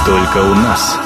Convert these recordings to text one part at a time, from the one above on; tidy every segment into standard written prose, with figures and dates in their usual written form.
Только у нас.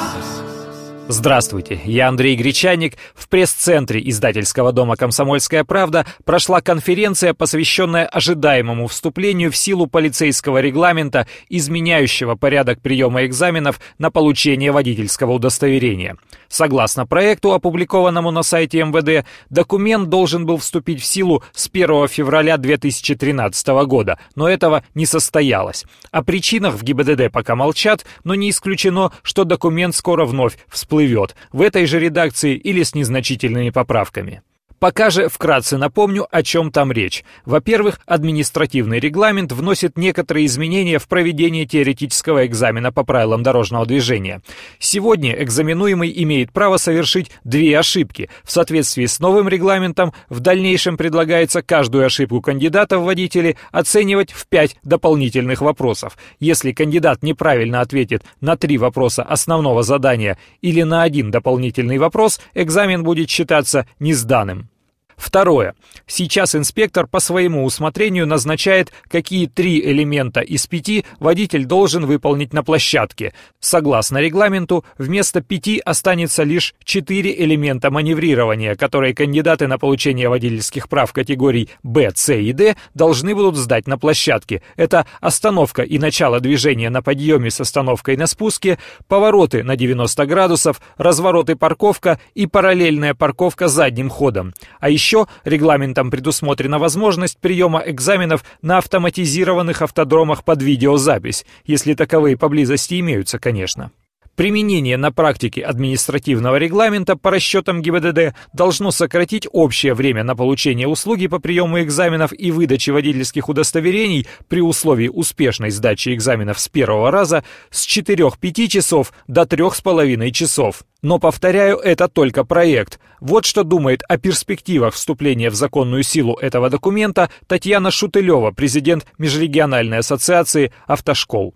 Здравствуйте, я Андрей Гречаник. В пресс-центре издательского дома «Комсомольская правда» прошла конференция, посвященная ожидаемому вступлению в силу полицейского регламента, изменяющего порядок приема экзаменов на получение водительского удостоверения. Согласно проекту, опубликованному на сайте МВД, документ должен был вступить в силу с 1 февраля 2013 года, но этого не состоялось. О причинах в ГИБДД пока молчат, но не исключено, что документ скоро вновь всплывет в этой же редакции или с незначительными поправками. Пока же вкратце напомню, о чем там речь. Во-первых, административный регламент вносит некоторые изменения в проведение теоретического экзамена по правилам дорожного движения. Сегодня экзаменуемый имеет право совершить 2 ошибки. В соответствии с новым регламентом в дальнейшем предлагается каждую ошибку кандидата в водители оценивать в 5 дополнительных вопросов. Если кандидат неправильно ответит на 3 вопроса основного задания или на 1 дополнительный вопрос, экзамен будет считаться несданным. Второе. Сейчас инспектор по своему усмотрению назначает, какие 3 элемента из 5 водитель должен выполнить на площадке. Согласно регламенту, вместо 5 останется лишь 4 элемента маневрирования, которые кандидаты на получение водительских прав категорий Б, С и Д должны будут сдать на площадке. Это остановка и начало движения на подъеме с остановкой на спуске, повороты на 90 градусов, разворот и парковка и параллельная парковка задним ходом. А еще регламентом предусмотрена возможность приема экзаменов на автоматизированных автодромах под видеозапись, если таковые поблизости имеются, конечно. Применение на практике административного регламента по расчетам ГИБДД должно сократить общее время на получение услуги по приему экзаменов и выдаче водительских удостоверений при условии успешной сдачи экзаменов с первого раза с 4-5 часов до 3,5 часов. Но, повторяю, это только проект. Вот что думает о перспективах вступления в законную силу этого документа Татьяна Шутылева, президент Межрегиональной ассоциации автошкол.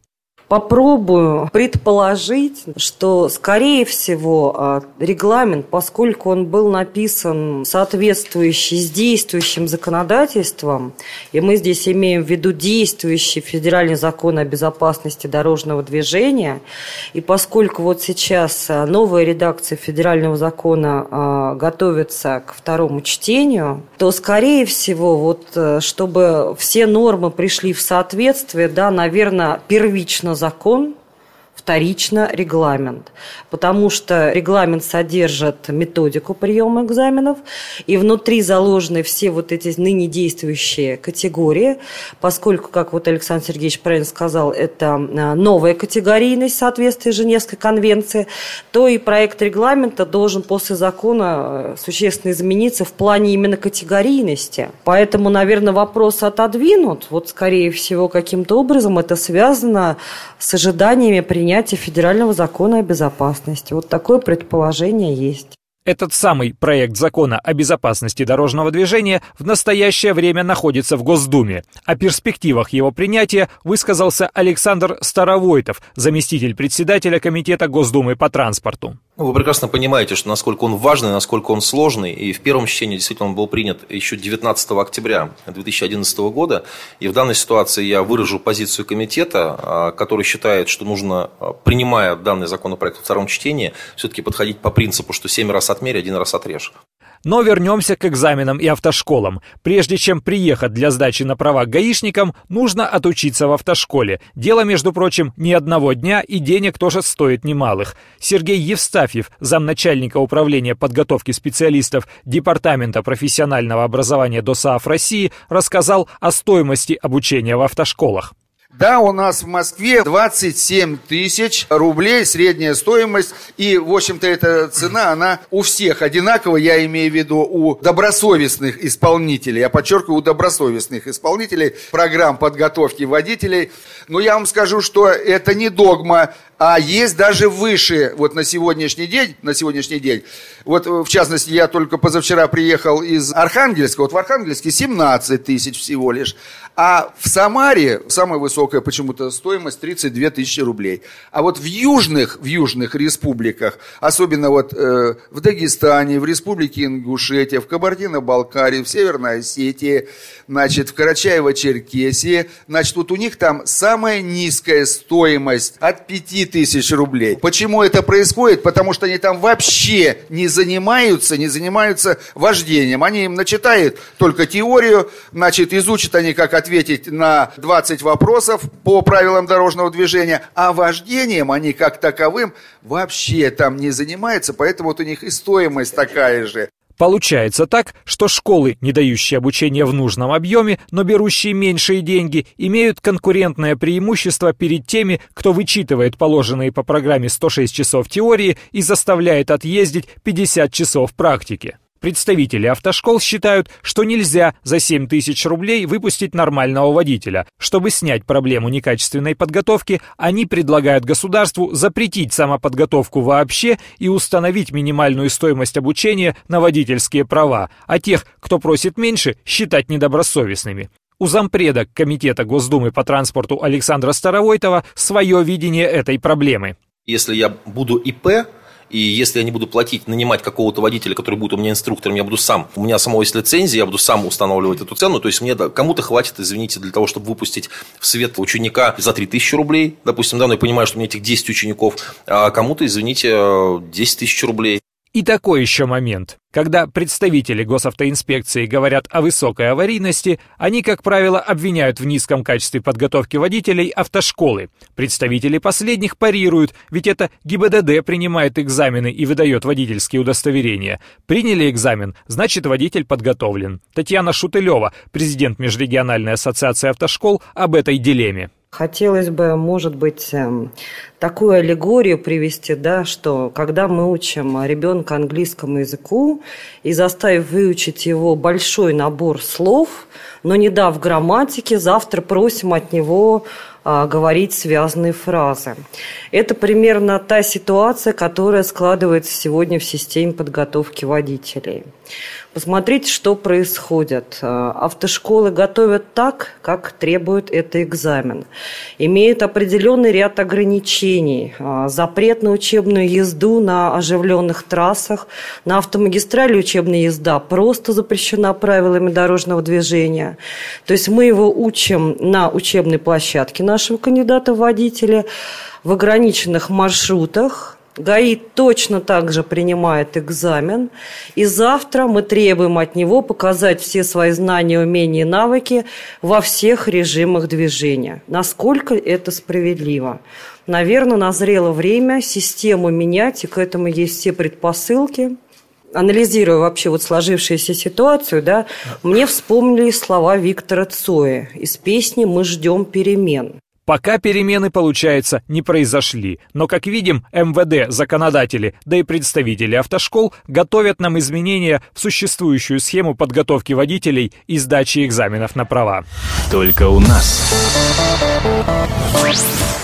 Попробую предположить, что, скорее всего, регламент, поскольку он был написан соответствующий с действующим законодательством, и мы здесь имеем в виду действующий федеральный закон о безопасности дорожного движения, и поскольку вот сейчас новая редакция федерального закона готовится к 2-му чтению, то, скорее всего, вот, чтобы все нормы пришли в соответствие, да, наверное, первично закон, вторично регламент, потому что регламент содержит методику приема экзаменов, и внутри заложены все вот эти ныне действующие категории, поскольку, как вот Александр Сергеевич правильно сказал, это новая категорийность в соответствии с Женевской конвенцией, то и проект регламента должен после закона существенно измениться в плане именно категорийности. Поэтому, наверное, вопрос отодвинут. Вот, скорее всего, каким-то образом это связано с ожиданиями принятия федерального закона о безопасности. Вот такое предположение есть. Этот самый проект закона о безопасности дорожного движения в настоящее время находится в Госдуме. О перспективах его принятия высказался Александр Старовойтов, заместитель председателя Комитета Госдумы по транспорту. Вы прекрасно понимаете, что насколько он важный, насколько он сложный. И в первом чтении действительно он был принят еще 19 октября 2011 года. И в данной ситуации я выражу позицию комитета, который считает, что нужно, принимая данный законопроект во 2-м чтении, все-таки подходить по принципу, что 7 раз отмерь, 1 раз отрежь. Но вернемся к экзаменам и автошколам. Прежде чем приехать для сдачи на права к гаишникам, нужно отучиться в автошколе. Дело, между прочим, не одного дня, и денег тоже стоит немалых. Сергей Евстафьев, замначальника управления подготовки специалистов Департамента профессионального образования ДОСААФ России, рассказал о стоимости обучения в автошколах. Да, у нас в Москве 27 тысяч рублей средняя стоимость. И, в общем-то, эта цена, она у всех одинаковая. Я имею в виду у добросовестных исполнителей. Я подчеркиваю, у добросовестных исполнителей программ подготовки водителей. Но я вам скажу, что это не догма. А есть даже выше, вот на сегодняшний день, вот в частности, я только позавчера приехал из Архангельска, вот в Архангельске 17 тысяч всего лишь, а в Самаре самая высокая почему-то стоимость 32 тысячи рублей. А вот в южных республиках, особенно вот в Дагестане, в Республике Ингушетия, в Кабардино-Балкарии, в Северной Осетии, значит, в Карачаево-Черкесии, значит, вот у них там самая низкая стоимость от 5 5000 рублей. Почему это происходит? Потому что они там вообще не занимаются вождением. Они им начитают только теорию, значит, изучат они, как ответить на 20 вопросов по правилам дорожного движения, а вождением они как таковым вообще там не занимаются, поэтому вот у них и стоимость такая же. Получается так, что школы, не дающие обучение в нужном объеме, но берущие меньшие деньги, имеют конкурентное преимущество перед теми, кто вычитывает положенные по программе 106 часов теории и заставляет отъездить 50 часов практики. Представители автошкол считают, что нельзя за 7000 рублей выпустить нормального водителя. Чтобы снять проблему некачественной подготовки, они предлагают государству запретить самоподготовку вообще и установить минимальную стоимость обучения на водительские права, а тех, кто просит меньше, считать недобросовестными. У зампреда Комитета Госдумы по транспорту Александра Старовойтова свое видение этой проблемы. Если я буду ИП, и если я не буду платить, нанимать какого-то водителя, который будет у меня инструктором, у меня самого есть лицензия, я буду сам устанавливать эту цену, то есть мне кому-то хватит, извините, для того, чтобы выпустить в свет ученика за 3000 рублей, допустим, да, но я понимаю, что у меня этих 10 учеников, а кому-то, извините, 10 тысяч рублей. И такой еще момент. Когда представители госавтоинспекции говорят о высокой аварийности, они, как правило, обвиняют в низком качестве подготовки водителей автошколы. Представители последних парируют, ведь это ГИБДД принимает экзамены и выдает водительские удостоверения. Приняли экзамен, значит, водитель подготовлен. Татьяна Шутылева, президент Межрегиональной ассоциации автошкол, об этой дилемме. Хотелось бы, может быть, такую аллегорию привести, да, что когда мы учим ребенка английскому языку и заставив выучить его большой набор слов, но не дав грамматики, завтра просим от него говорить связанные фразы. Это примерно та ситуация, которая складывается сегодня в системе подготовки водителей. Посмотрите, что происходит. Автошколы готовят так, как требует это экзамен. Имеют определенный ряд ограничений. Запрет на учебную езду на оживленных трассах. На автомагистрали учебная езда просто запрещена правилами дорожного движения. То есть мы его учим на учебной площадке нашего кандидата в водителя в ограниченных маршрутах. ГАИ точно так же принимает экзамен, и завтра мы требуем от него показать все свои знания, умения и навыки во всех режимах движения. Насколько это справедливо? Наверное, назрело время систему менять, и к этому есть все предпосылки. Анализируя вообще вот сложившуюся ситуацию, да, мне вспомнились слова Виктора Цоя из песни «Мы ждем перемен». Пока перемены, получается, не произошли, но, как видим, МВД, законодатели, да и представители автошкол готовят нам изменения в существующую схему подготовки водителей и сдачи экзаменов на права. Только у нас.